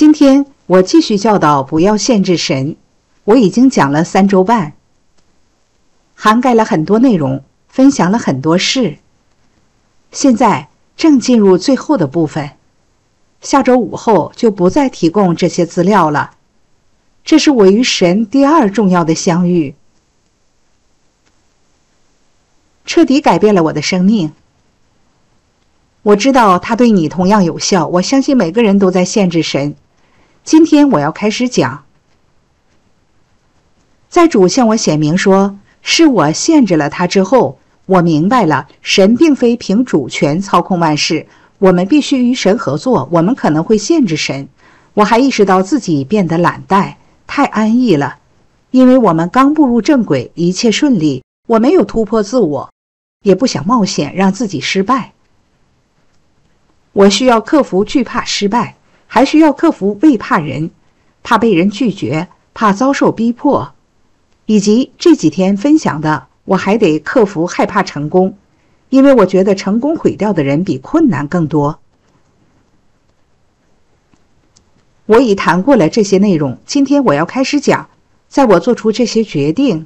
今天我继续教导不要限制神，我已经讲了3周半，涵盖了很多内容，分享了很多事。现在正进入最后的部分，下周5后就不再提供这些资料了。这是我与神第2重要的相遇，彻底改变了我的生命。我知道它对你同样有效，我相信每个人都在限制神。今天我要开始讲，在主向我显明说是我限制了他之后，我明白了神并非凭主权操控万事，我们必须与神合作，我们可能会限制神。我还意识到自己变得懒怠，太安逸了，因为我们刚步入正轨，一切顺利，我没有突破自我，也不想冒险让自己失败。我需要克服惧怕失败，还需要克服畏怕人，怕被人拒绝，怕遭受逼迫，以及这几天分享的，我还得克服害怕成功，因为我觉得成功毁掉的人比困难更多。我已谈过了这些内容，今天我要开始讲，在我做出这些决定，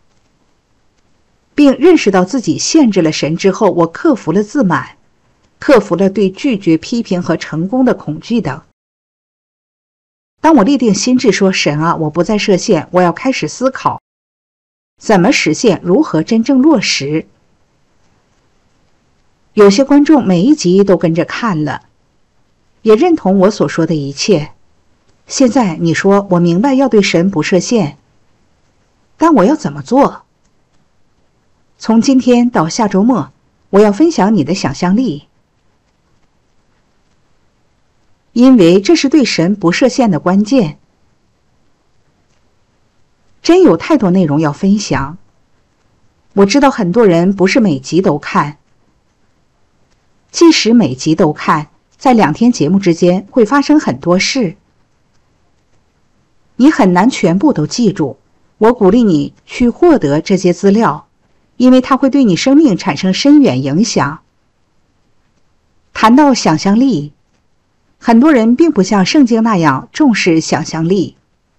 并认识到自己限制了神之后，我克服了自满，克服了对拒绝批评和成功的恐惧等。当我立定心志说，神啊，我不再设限，我要开始思考怎么实现，如何真正落实。有些观众每一集都跟着看了，也认同我所说的一切。现在你说，我明白要对神不设限，但我要怎么做？从今天到下周末，我要分享你的想象力，因为这是对神不设限的关键。真有太多内容要分享，我知道很多人不是每集都看，即使每集都看，在2天节目之间会发生很多事，你很难全部都记住。我鼓励你去获得这些资料，因为它会对你生命产生深远影响。谈到想象力，很多人并不像圣经那样重视想象力。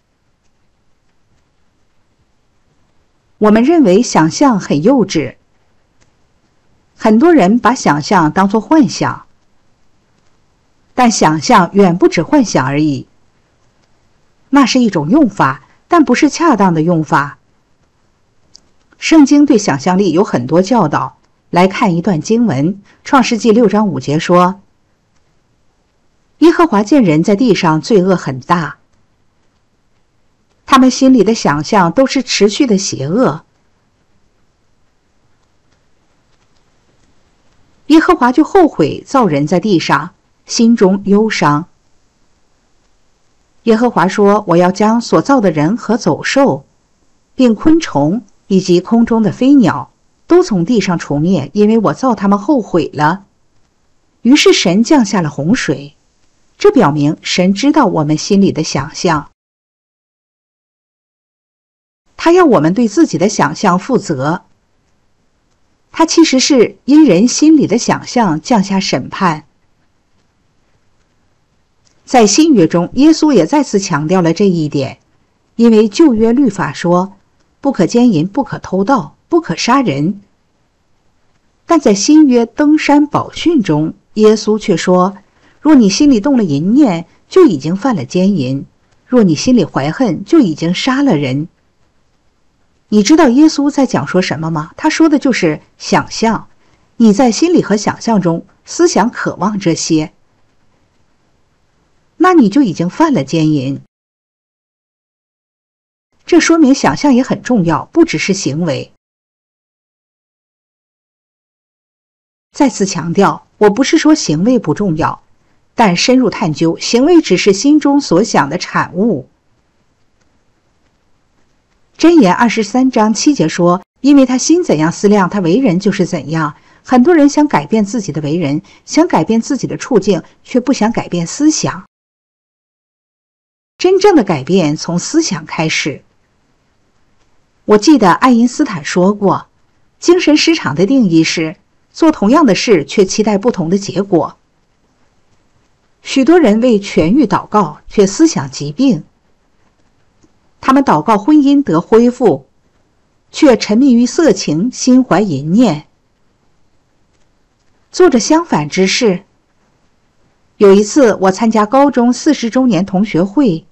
我们认为想象很幼稚，很多人把想象当作幻想，但想象远不止幻想而已。那是一种用法，但不是恰当的用法。圣经对想象力有很多教导。来看一段经文，创世纪6章5节说，耶和华见人在地上罪恶很大，他们心里的想象都是持续的邪恶，耶和华就后悔造人在地上，心中忧伤。耶和华说，我要将所造的人和走兽，并昆虫以及空中的飞鸟都从地上除灭，因为我造他们后悔了。于是神降下了洪水，这表明神知道我们心里的想象，他要我们对自己的想象负责。他其实是因人心里的想象降下审判。在新约中，耶稣也再次强调了这一点，因为旧约律法说，不可奸淫，不可偷盗，不可杀人。但在新约登山宝训中，耶稣却说，若你心里动了淫念，就已经犯了奸淫；若你心里怀恨，就已经杀了人。你知道耶稣在讲说什么吗？他说的就是想象，你在心里和想象中思想渴望这些，那你就已经犯了奸淫。这说明想象也很重要，不只是行为。再次强调，我不是说行为不重要，但深入探究，行为只是心中所想的产物。箴言23章7节说，因为他心怎样思量，他为人就是怎样。很多人想改变自己的为人，想改变自己的处境，却不想改变思想。真正的改变从思想开始。我记得爱因斯坦说过，精神失常的定义是做同样的事却期待不同的结果。 许多人为痊愈祷告，却思想疾病。他们祷告婚姻得恢复，却沉迷于色情，心怀淫念，做着相反之事。有一次，我参加高中40周年同学会，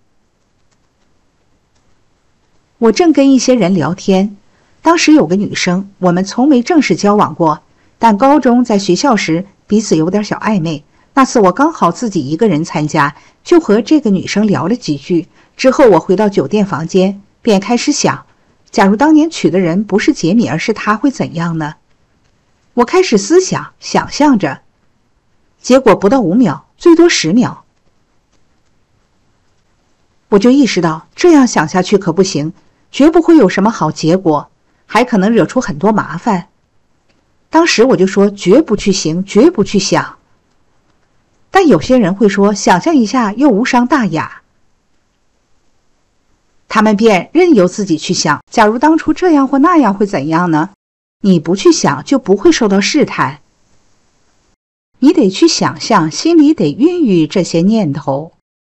我正跟一些人聊天，当时有个女生，我们从没正式交往过，但高中在学校时彼此有点小暧昧。那次我刚好自己一个人参加，就和这个女生聊了几句。之后我回到酒店房间，便开始想，假如当年娶的人不是杰米，而是他，会怎样呢？我开始思想，想象着，结果不到5秒，最多10秒，我就意识到这样想下去可不行，绝不会有什么好结果，还可能惹出很多麻烦。当时我就说绝不去行，绝不去想。但有些人会说想象一下又无伤大雅，他们便任由自己去想，假如当初这样或那样会怎样呢？你不去想就不会受到试探，你得去想象，心里得孕育这些念头。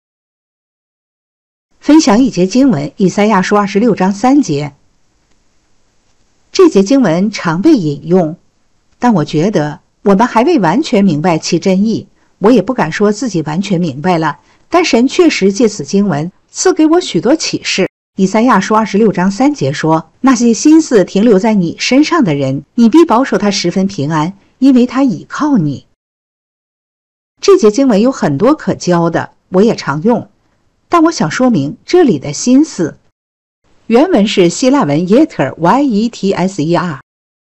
分享一节经文，以赛亚书26章3节。这节经文常被引用，但我觉得我们还未完全明白其真意。我也不敢说自己完全明白了，但神确实借此经文赐给我许多启示。以赛亚书26章3节说，那些心思停留在你身上的人，你必保守他十分平安，因为他倚靠你。这节经文有很多可教的，我也常用，但我想说明这里的心思，原文是希腊文 yeter y-e-t-s-e-r。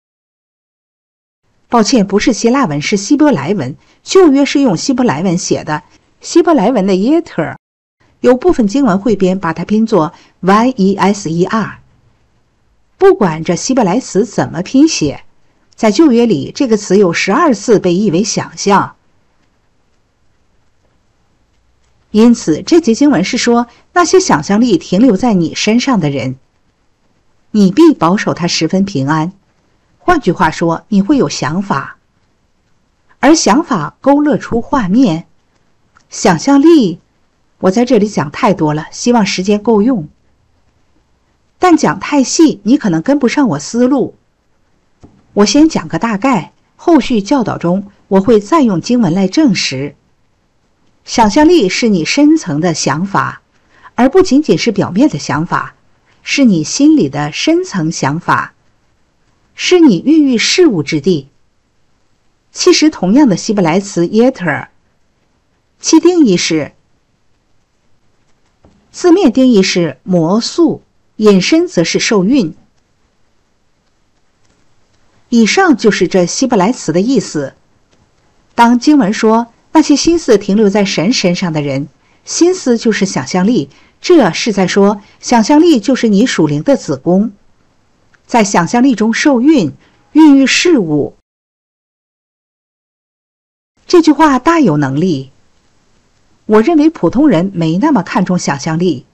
抱歉，不是希腊文，是希伯来文。旧约是用希伯来文写的，希伯来文的 yeter， 有部分经文汇编把它拼作 y-e-s-e-r。不管这希伯来词怎么拼写，在旧约里这个词有12次被译为想象。因此这节经文是说，那些想象力停留在你身上的人，你必保守他十分平安。换句话说，你会有想法，而想法勾勒出画面。想象力，我在这里讲太多了，希望时间够用。但讲太细，你可能跟不上我思路。我先讲个大概，后续教导中我会再用经文来证实。想象力是你深层的想法，而不仅仅是表面的想法，是你心里的深层想法，是你孕育事物之地。其实同样的希伯来词 yeter， 其定义是，字面定义是魔宿，引申则是受孕。以上就是这希伯来词的意思。当经文说那些心思停留在神身上的人，心思就是想象力，这是在说想象力就是你属灵的子宫，在想象力中受孕，孕育事物。这句话大有能力。我认为普通人没那么看重想象力。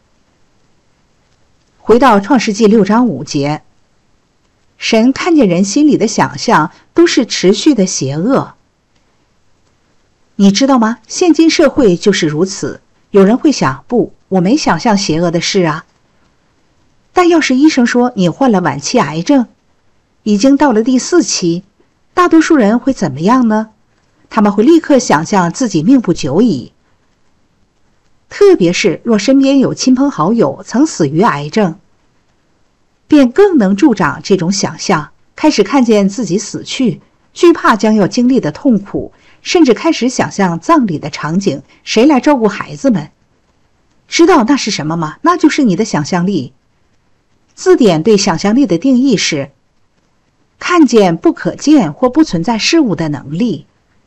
回到创世纪6章5节，神看见人心里的想象都是持续的邪恶。你知道吗？现今社会就是如此。有人会想，不，我没想象邪恶的事啊。但要是医生说你患了晚期癌症，已经到了第4期，大多数人会怎么样呢？他们会立刻想象自己命不久矣。特别是若身边有亲朋好友曾死于癌症，便更能助长这种想象，开始看见自己死去，惧怕将要经历的痛苦，甚至开始想象葬礼的场景，谁来照顾孩子们？知道那是什么吗？那就是你的想象力。字典对想象力的定义是看见不可见或不存在事物的能力。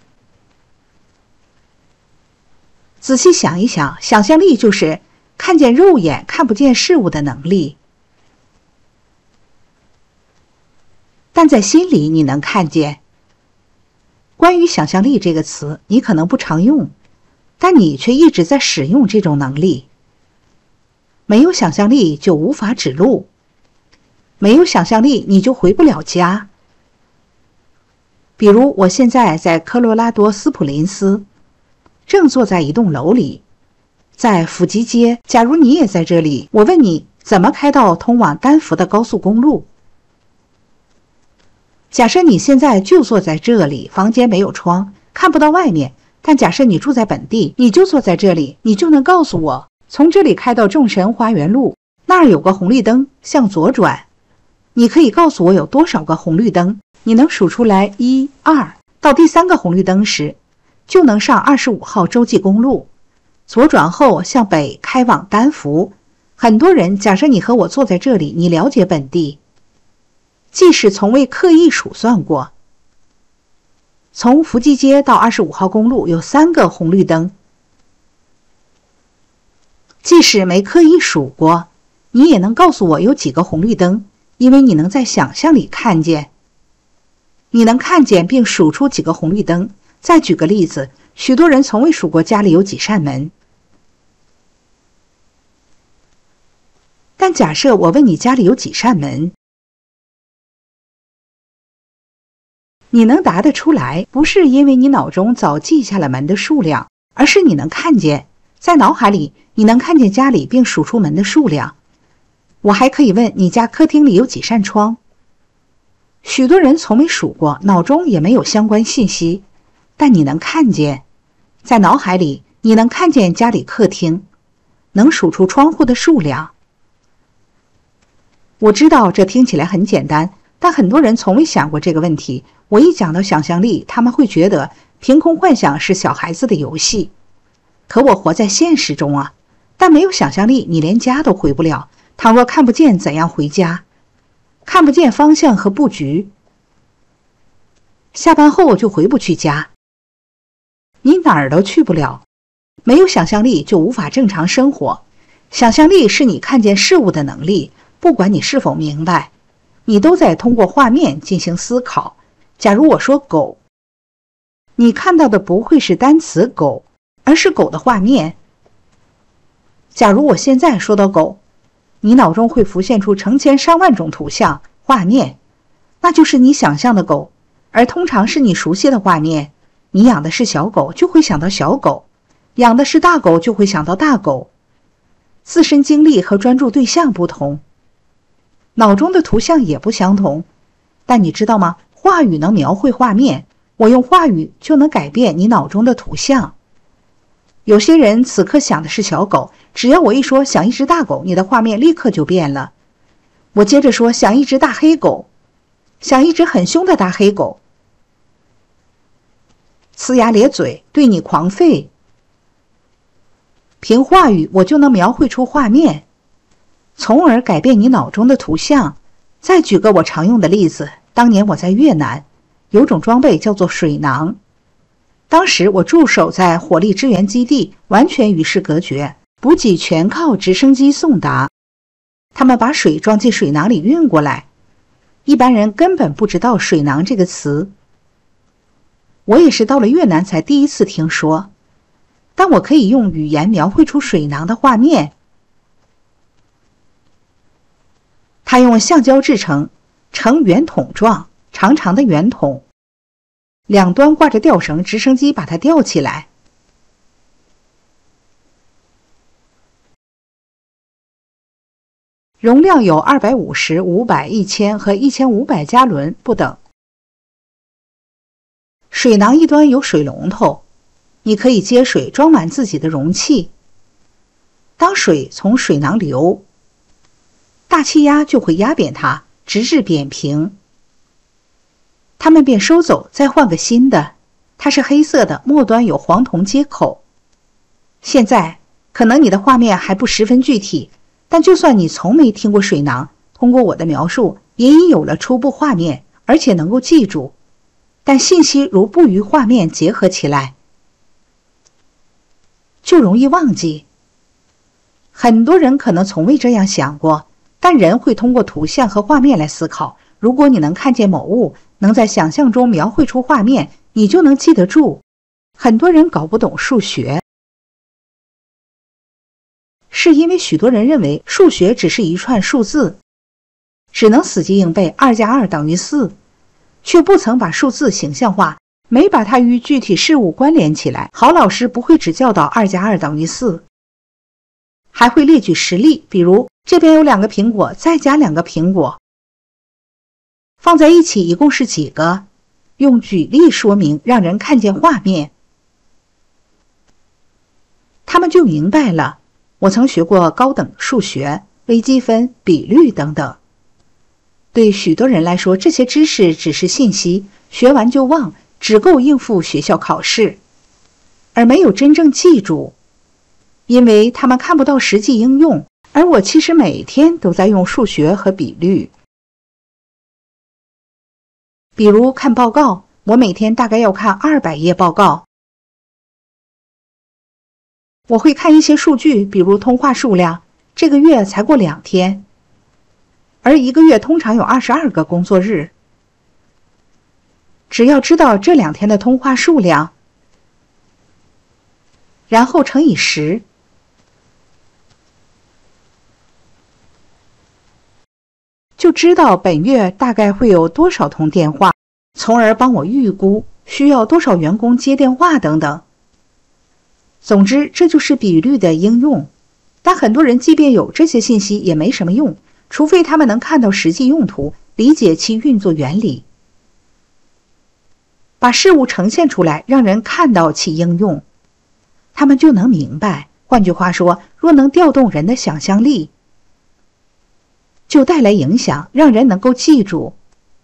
仔细想一想，想象力就是看见肉眼看不见事物的能力。但在心里你能看见。关于想象力这个词，你可能不常用，但你却一直在使用这种能力。没有想象力就无法指路，没有想象力你就回不了家。比如我现在在科罗拉多斯普林斯， 正坐在一栋楼里，在府吉街。假如你也在这里，我问你怎么开到通往丹佛的高速公路？假设你现在就坐在这里，房间没有窗，看不到外面。但假设你住在本地，你就坐在这里，你就能告诉我，从这里开到众神花园路，那儿有个红绿灯，向左转。你可以告诉我有多少个红绿灯？你能数出来1、2，到第3个红绿灯时，就能上25号洲际公路。左转后向北开往丹佛。很多人，假设你和我坐在这里，你了解本地，即使从未刻意数算过。从福吉街到25号公路有3个红绿灯，即使没刻意数过，你也能告诉我有几个红绿灯，因为你能在想象里看见。你能看见并数出几个红绿灯。再举个例子，许多人从未数过家里有几扇门。但假设我问你家里有几扇门，你能答得出来，不是因为你脑中早记下了门的数量，而是你能看见，在脑海里你能看见家里并数出门的数量。我还可以问你家客厅里有几扇窗。许多人从没数过，脑中也没有相关信息，但你能看见，在脑海里你能看见家里客厅，能数出窗户的数量。我知道这听起来很简单，但很多人从未想过这个问题。我一讲到想象力，他们会觉得凭空幻想是小孩子的游戏。可我活在现实中啊，但没有想象力，你连家都回不了。倘若看不见怎样回家，看不见方向和布局，下班后就回不去家，你哪儿都去不了。没有想象力就无法正常生活。想象力是你看见事物的能力，不管你是否明白，你都在通过画面进行思考。假如我说狗，你看到的不会是单词狗，而是狗的画面。假如我现在说到狗，你脑中会浮现出成千上万种图像画面，那就是你想象的狗，而通常是你熟悉的画面。你养的是小狗，就会想到小狗；养的是大狗，就会想到大狗。自身经历和专注对象不同，脑中的图像也不相同。但你知道吗？话语能描绘画面，我用话语就能改变你脑中的图像。有些人此刻想的是小狗，只要我一说想一只大狗，你的画面立刻就变了。我接着说想一只大黑狗，想一只很凶的大黑狗，呲牙咧嘴对你狂吠。凭话语我就能描绘出画面，从而改变你脑中的图像。再举个我常用的例子，当年我在越南，有种装备叫做水囊。当时我驻守在火力支援基地，完全与世隔绝，补给全靠直升机送达。他们把水装进水囊里运过来，一般人根本不知道水囊这个词。我也是到了越南才第一次听说，但我可以用语言描绘出水囊的画面。它用橡胶制成，呈圆筒状，长长的圆筒，两端挂着吊绳，直升机把它吊起来。容量有250、500、1000和1500加仑不等。水囊一端有水龙头，你可以接水装满自己的容器。当水从水囊流，大气压就会压扁它，直至扁平。它们便收走，再换个新的。它是黑色的，末端有黄铜接口。现在可能你的画面还不十分具体，但就算你从没听过水囊，通过我的描述也已有了初步画面，而且能够记住。但信息如不与画面结合起来，就容易忘记。很多人可能从未这样想过，但人会通过图像和画面来思考。如果你能看见某物，能在想象中描绘出画面，你就能记得住。很多人搞不懂数学，是因为许多人认为数学只是一串数字，只能死记硬背2+2等于4，却不曾把数字形象化， 没把它与具体事物关联起来，好老师不会只教导2+2等于4，还会列举实例，比如这边有2个苹果，再加2个苹果，放在一起一共是几个？用举例说明，让人看见画面，他们就明白了。我曾学过高等数学、微积分、比率等等。对许多人来说，这些知识只是信息，学完就忘，只够应付学校考试，而没有真正记住，因为他们看不到实际应用。而我其实每天都在用数学和比率。比如看报告，我每天大概要看200页报告。我会看一些数据，比如通话数量，这个月才过2天，而一个月通常有22个工作日。只要知道这2天的通话数量，然后乘以10，就知道本月大概会有多少通电话，从而帮我预估需要多少员工接电话等等。总之，这就是比率的应用。但很多人即便有这些信息也没什么用，除非他们能看到实际用途，理解其运作原理，把事物呈现出来，让人看到其应用，他们就能明白。换句话说，若能调动人的想象力，就带来影响，让人能够记住。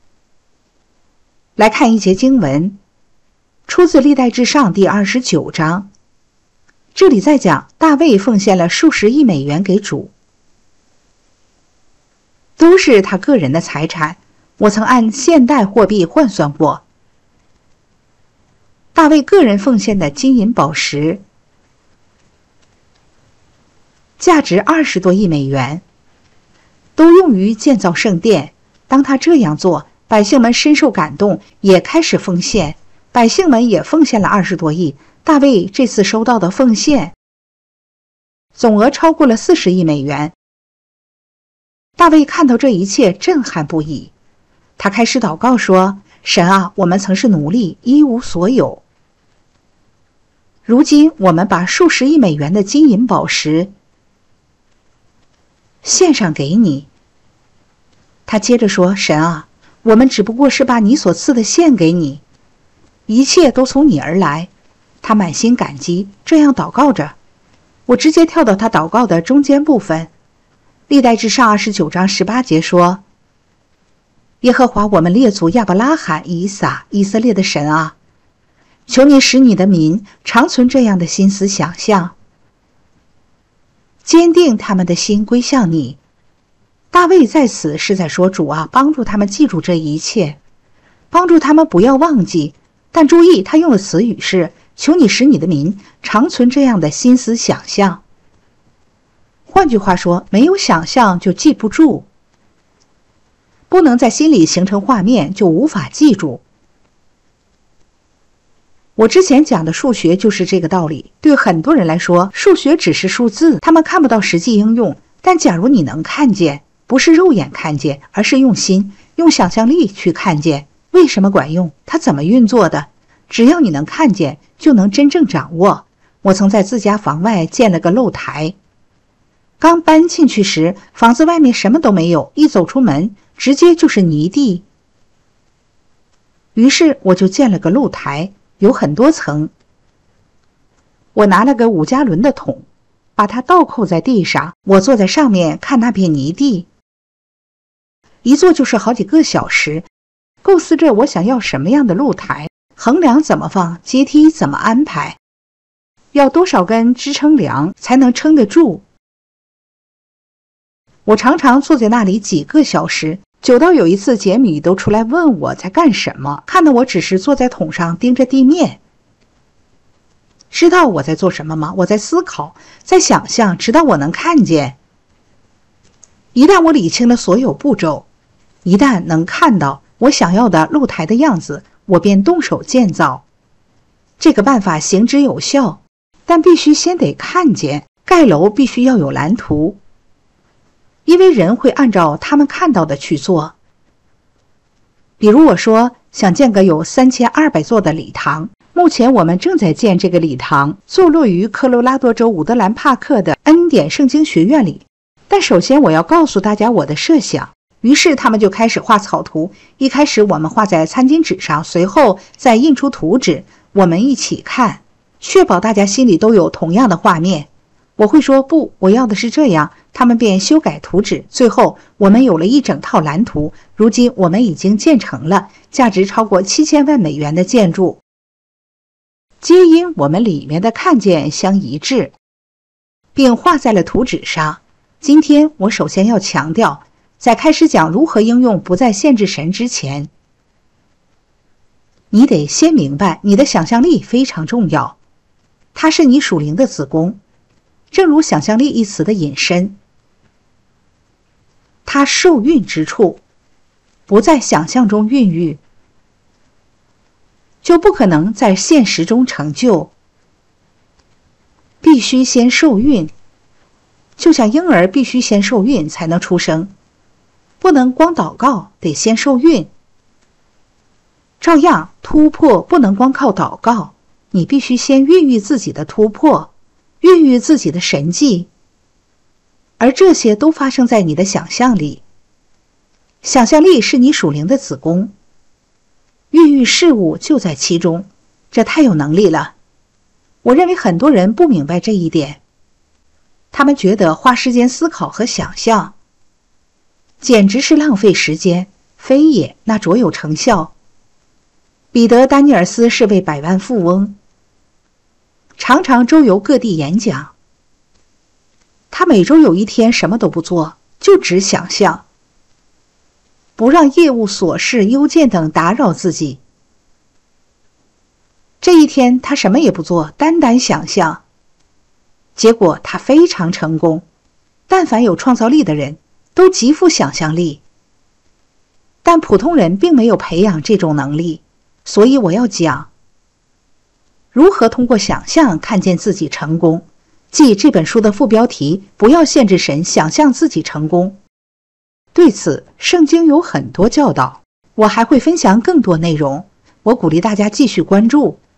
来看一节经文，出自历代志上第29章。这里在讲大卫奉献了数十亿美元给主，都是他个人的财产。我曾按现代货币换算过，大卫个人奉献的金银宝石价值20多亿美元，都用于建造圣殿。当他这样做，百姓们深受感动，也开始奉献。百姓们也奉献了20多亿。大卫这次收到的奉献总额超过了40亿美元。大卫看到这一切震撼不已，他开始祷告说：神啊，我们曾是奴隶，一无所有，如今我们把数十亿美元的金银宝石献上给你。他接着说：神啊，我们只不过是把你所赐的献给你，一切都从你而来。他满心感激，这样祷告着。我直接跳到他祷告的中间部分，历代志上29章18节说：耶和华我们列祖亚伯拉罕、以撒、以色列的神啊，求你使你的民常存这样的心思想象，坚定他们的心归向你。大卫在此是在说，主啊，帮助他们记住这一切，帮助他们不要忘记。但注意，他用的词语是求你使你的民常存这样的心思想象。换句话说，没有想象就记不住，不能在心里形成画面，就无法记住。我之前讲的数学就是这个道理。对很多人来说，数学只是数字，他们看不到实际应用。但假如你能看见，不是肉眼看见，而是用心、用想象力去看见，为什么管用？它怎么运作的？只要你能看见，就能真正掌握。我曾在自家房外建了个露台，刚搬进去时，房子外面什么都没有，一走出门，直接就是泥地。于是我就建了个露台，有很多层。我拿了个5加仑的桶，把它倒扣在地上，我坐在上面看那片泥地，一坐就是好几个小时，构思着我想要什么样的露台，横梁怎么放，阶梯怎么安排，要多少根支撑梁才能撑得住。我常常坐在那里几个小时，久到有一次杰米都出来问我在干什么，看到我只是坐在桶上盯着地面。知道我在做什么吗？我在思考，在想象，直到我能看见。一旦我理清了所有步骤，一旦能看到我想要的露台的样子，我便动手建造。这个办法行之有效，但必须先得看见。盖楼必须要有蓝图，因为人会按照他们看到的去做。 比如我说想建个有3200座的礼堂，目前我们正在建这个礼堂，坐落于科罗拉多州伍德兰帕克的恩典圣经学院里。但首先我要告诉大家我的设想。于是他们就开始画草图，一开始我们画在餐巾纸上，随后再印出图纸，我们一起看，确保大家心里都有同样的画面。我会说不，我要的是这样，他们便修改图纸，最后我们有了一整套蓝图。如今我们已经建成了价值超过7000万美元的建筑，皆因我们里面的看见相一致，并画在了图纸上。今天我首先要强调，在开始讲如何应用不再限制神之前，你得先明白你的想象力非常重要，它是你属灵的子宫。正如想象力一词的引申，它受孕之处不在想象中孕育，就不可能在现实中成就，必须先受孕，就像婴儿必须先受孕才能出生，不能光祷告，得先受孕。照样，突破不能光靠祷告，你必须先孕育自己的突破，孕育自己的神迹，而这些都发生在你的想象里。想象力是你属灵的子宫，孕育事物就在其中，这太有能力了。我认为很多人不明白这一点，他们觉得花时间思考和想象简直是浪费时间，非也，那卓有成效。彼得·丹尼尔斯是位百万富翁，常常周游各地演讲。他每周有一天什么都不做，就只想象，不让业务琐事、邮件等打扰自己。这一天他什么也不做，单单想象。结果他非常成功。但凡有创造力的人都极富想象力，但普通人并没有培养这种能力。所以我要讲如何通过想象看见自己成功，即这本书的副标题，不要限制神，想象自己成功。对此圣经有很多教导，我还会分享更多内容，我鼓励大家继续关注。